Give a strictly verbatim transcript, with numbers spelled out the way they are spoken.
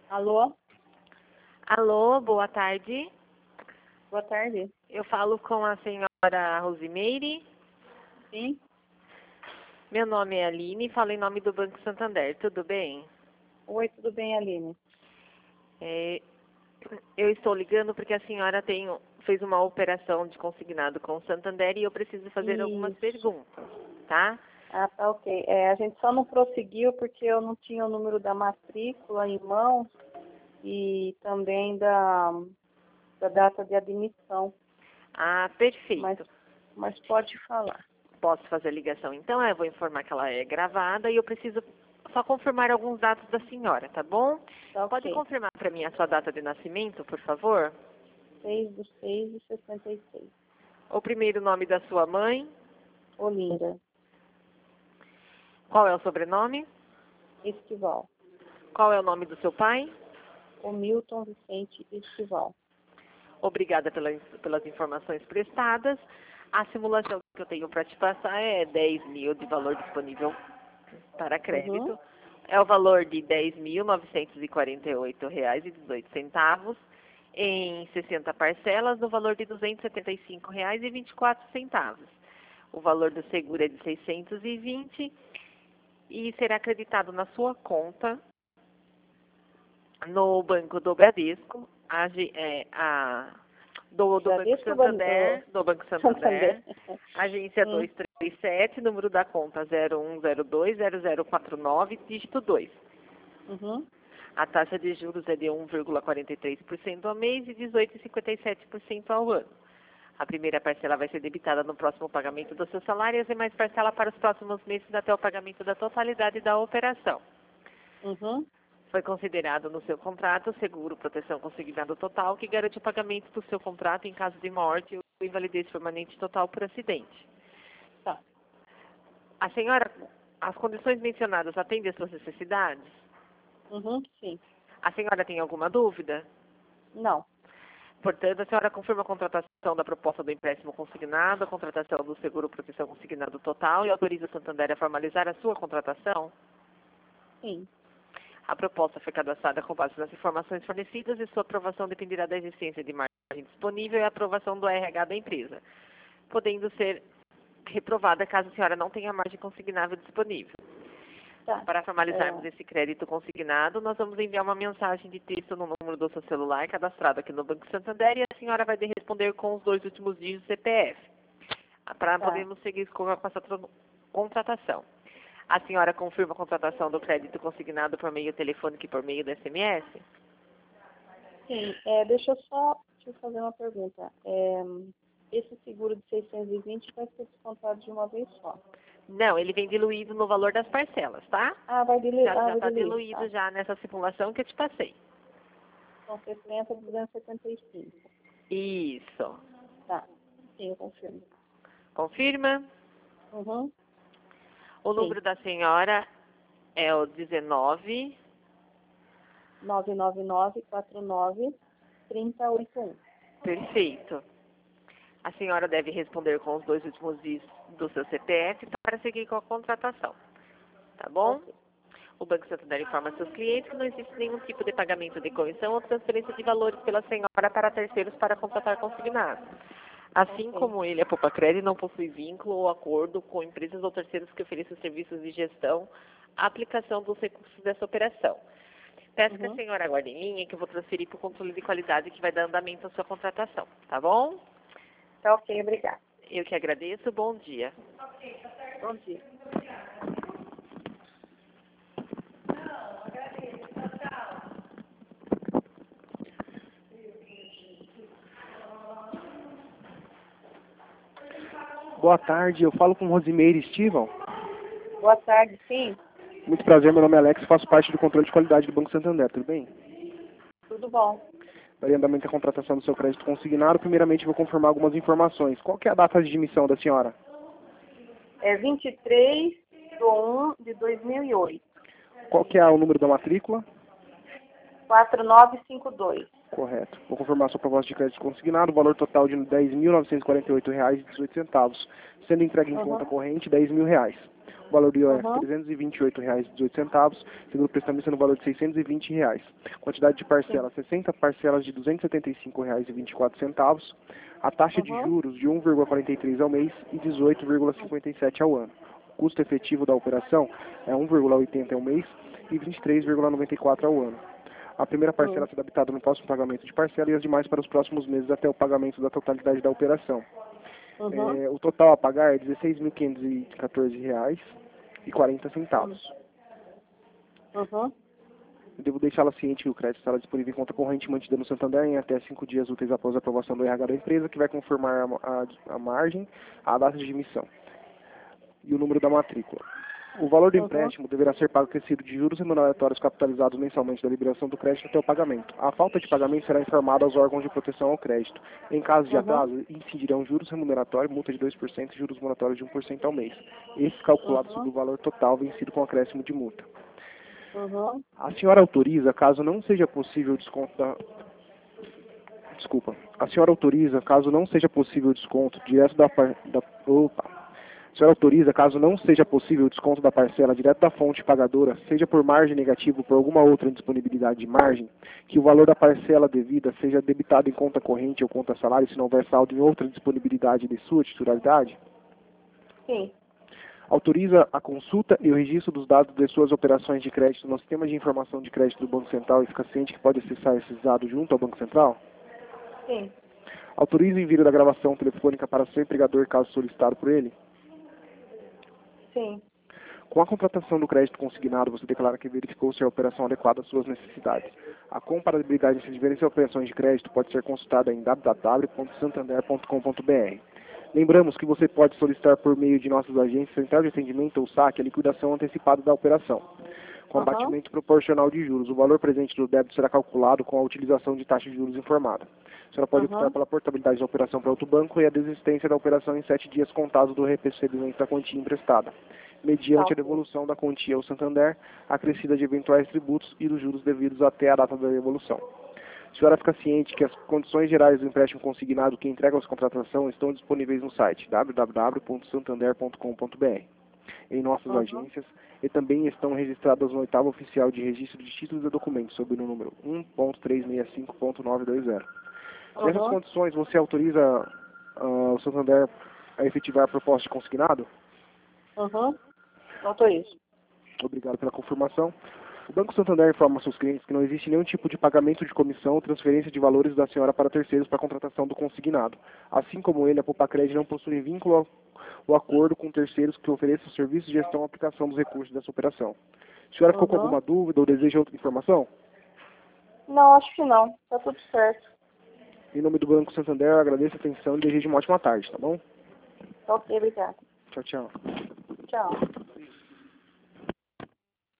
Alô? Alô, boa tarde. Boa tarde. Eu falo com a senhora Rosimeire. Sim? Meu nome é Aline e falo em nome do Banco Santander. Tudo bem? Oi, tudo bem, Aline? É, eu estou ligando porque a senhora tem, fez uma operação de consignado com o Santander e eu preciso fazer algumas Isso. perguntas, tá? Ah, tá ok. É, a gente só não prosseguiu porque eu não tinha o número da matrícula em mãos e também da, da data de admissão. Ah, Mas, perfeito. mas pode falar. Posso fazer a ligação então? Eu vou informar que ela é gravada e eu preciso só confirmar alguns dados da senhora, tá bom? Tá Pode ok. confirmar para mim a sua data de nascimento, por favor? seis de seis de sessenta e seis. O primeiro nome da sua mãe? Olinda. Qual é o sobrenome? Estival. Qual é o nome do seu pai? O Milton Vicente Estival. Obrigada pela, pelas informações prestadas. A simulação que eu tenho para te passar é dez mil de valor disponível para Uhum. crédito. É o valor de dez mil novecentos e quarenta e oito reais e dezoito centavos em sessenta parcelas no valor de duzentos e setenta e cinco reais e vinte e quatro centavos. O valor do seguro é de seiscentos e vinte e será acreditado na sua conta no Banco do Bradesco, a, ge- é, a- do, do Banco Bradesco Ban- Santander, do Banco Santander. Santander, agência Hum. duzentos e trinta e sete, número da conta zero um zero dois zero zero quatro nove, dígito dois. Uhum. A taxa de juros é de um vírgula quarenta e três por cento ao mês e dezoito vírgula cinquenta e sete por cento ao ano. A primeira parcela vai ser debitada no próximo pagamento do seu salário e as demais parcelas para os próximos meses até o pagamento da totalidade da operação. Uhum. Foi considerado no seu contrato o seguro proteção consignado total que garante o pagamento do seu contrato em caso de morte ou invalidez permanente total por acidente. Tá. A senhora, as condições mencionadas atendem às suas necessidades? Uhum. Sim. A senhora tem alguma dúvida? Não. Portanto, a senhora confirma a contratação da proposta do empréstimo consignado, a contratação do seguro proteção consignado total e autoriza o Santander a formalizar a sua contratação? Sim. A proposta foi cadastrada com base nas informações fornecidas e sua aprovação dependerá da existência de margem disponível e a aprovação do R H da empresa, podendo ser reprovada caso a senhora não tenha margem consignável disponível. Tá. Para formalizarmos É, esse crédito consignado, nós vamos enviar uma mensagem de texto no número do seu celular cadastrado aqui no Banco Santander e a senhora vai responder com os dois últimos dígitos do C P F, para tá. podermos seguir com a com essa tro- contratação. A senhora confirma a contratação do crédito consignado por meio telefônico e por meio do S M S? Sim. É, deixa eu só deixa eu fazer uma pergunta. É, esse seguro de seiscentos e vinte vai ser descontado de uma vez só. Não, ele vem diluído no valor das parcelas, tá? Ah, vai diluir. Já Ah, já vai está diluir. diluído Tá. já nessa simulação que eu te passei. São sessenta, duzentos e setenta e cinco. Isso. Tá. Sim, eu confirmo. Confirma? Uhum. O Sim. número da senhora é o dezenove. nove nove nove quatro nove três zero oito um. Perfeito. A senhora deve responder com os dois últimos dígitos do seu C P F para seguir com a contratação. Tá bom? Ok. O Banco Santander informa seus clientes que não existe nenhum tipo de pagamento de comissão ou transferência de valores pela senhora para terceiros para contratar consignado. Assim Ok. como ele, a Poupa Crédito, não possui vínculo ou acordo com empresas ou terceiros que ofereçam serviços de gestão à aplicação dos recursos dessa operação. Peço que a Uhum. senhora aguarde em linha que eu vou transferir para o controle de qualidade que vai dar andamento à sua contratação. Tá bom? Tá ok, obrigada. Eu que agradeço. Bom dia. Bom dia. Boa tarde, eu falo com Rosimeire Estival. Boa tarde, sim. Muito prazer, meu nome é Alex, faço parte do controle de qualidade do Banco Santander, tudo bem? Tudo bom. Daria andamento à contratação do seu crédito consignado, primeiramente vou confirmar algumas informações. Qual que é a data de emissão da senhora? É vinte e três de um de dois mil e oito. Qual que é o número da matrícula? quatro nove cinco dois. Correto. Vou confirmar sua proposta de crédito consignado, valor total de dez mil novecentos e quarenta e oito reais e dezoito centavos, sendo entregue em Uhum. conta corrente dez mil reais. O valor do I O F Uhum. trezentos e vinte e oito reais e dezoito centavos, seguro prestamista no valor de seiscentos e vinte reais. Quantidade de parcelas, sessenta parcelas de duzentos e setenta e cinco reais e vinte e quatro centavos. A taxa de Uhum. juros de um vírgula quarenta e três ao mês e dezoito vírgula cinquenta e sete ao ano. O custo efetivo da operação é um vírgula oitenta ao mês e vinte e três vírgula noventa e quatro ao ano. A primeira parcela Uhum. será debitada no próximo pagamento de parcela e as demais para os próximos meses até o pagamento da totalidade da operação. Uhum. É, o total a pagar é dezesseis mil quinhentos e quatorze reais e quarenta centavos. Uhum. Eu devo deixá-la ciente que o crédito estará disponível em conta corrente mantida no Santander em até cinco dias úteis após a aprovação do R H da empresa, que vai confirmar a, a, a margem, a data de emissão e o número da matrícula. O valor do Uhum. empréstimo deverá ser pago acrescido de juros remuneratórios capitalizados mensalmente da liberação do crédito até o pagamento. A falta de pagamento será informada aos órgãos de proteção ao crédito. Em caso de Uhum. atraso, incidirão juros remuneratórios, multa de dois por cento e juros moratórios de um por cento ao mês. Esses calculados Uhum. sobre o valor total vencido com acréscimo de multa. Uhum. A senhora autoriza, caso não seja possível o desconto da... Desculpa. A senhora autoriza, caso não seja possível o desconto direto da... Par... da... Opa. A senhora autoriza, caso não seja possível o desconto da parcela direto da fonte pagadora, seja por margem negativa ou por alguma outra indisponibilidade de margem, que o valor da parcela devida seja debitado em conta corrente ou conta salário se não houver saldo em outra disponibilidade de sua titularidade? Sim. Autoriza a consulta e o registro dos dados de suas operações de crédito no sistema de informação de crédito do Banco Central e fica ciente que pode acessar esses dados junto ao Banco Central? Sim. Autoriza o envio da gravação telefônica para seu empregador caso solicitado por ele? Sim. Com a contratação do crédito consignado, você declara que verificou se a operação adequada às suas necessidades. A comparabilidade entre diferentes operações de crédito pode ser consultada em w w w ponto santander ponto com ponto b r. Lembramos que você pode solicitar por meio de nossas agências, central de atendimento ou saque, a liquidação antecipada da operação, com Uhum. abatimento proporcional de juros. O valor presente do débito será calculado com a utilização de taxa de juros informada. A senhora pode Uhum. optar pela portabilidade da operação para outro banco e a desistência da operação em sete dias contados do recebimento da quantia emprestada, mediante a Tá. devolução da quantia ao Santander, acrescida de eventuais tributos e dos juros devidos até a data da devolução. A senhora fica ciente que as condições gerais do empréstimo consignado que entrega as contratação estão disponíveis no site w w w ponto santander ponto com ponto b r, em nossas Uhum. agências, e também estão registradas no oitavo oficial de registro de títulos e documentos, sob o número um ponto trezentos e sessenta e cinco ponto novecentos e vinte. Nessas Uhum. condições, você autoriza uh, o Santander a efetivar a proposta de consignado? Uhum. Autorizo. Obrigado pela confirmação. O Banco Santander informa aos seus clientes que não existe nenhum tipo de pagamento de comissão ou transferência de valores da senhora para terceiros para a contratação do consignado. Assim como ele, a Poupa-Cred não possui vínculo ao, ao acordo com terceiros que ofereçam serviços de gestão e aplicação dos recursos dessa operação. A senhora ficou com Uhum. alguma dúvida ou deseja outra informação? Não, acho que não. Tá tudo certo. Em nome do Banco Santander, eu agradeço a atenção e desejo uma ótima tarde, tá bom? Ok, obrigada. Tchau, tchau. Tchau.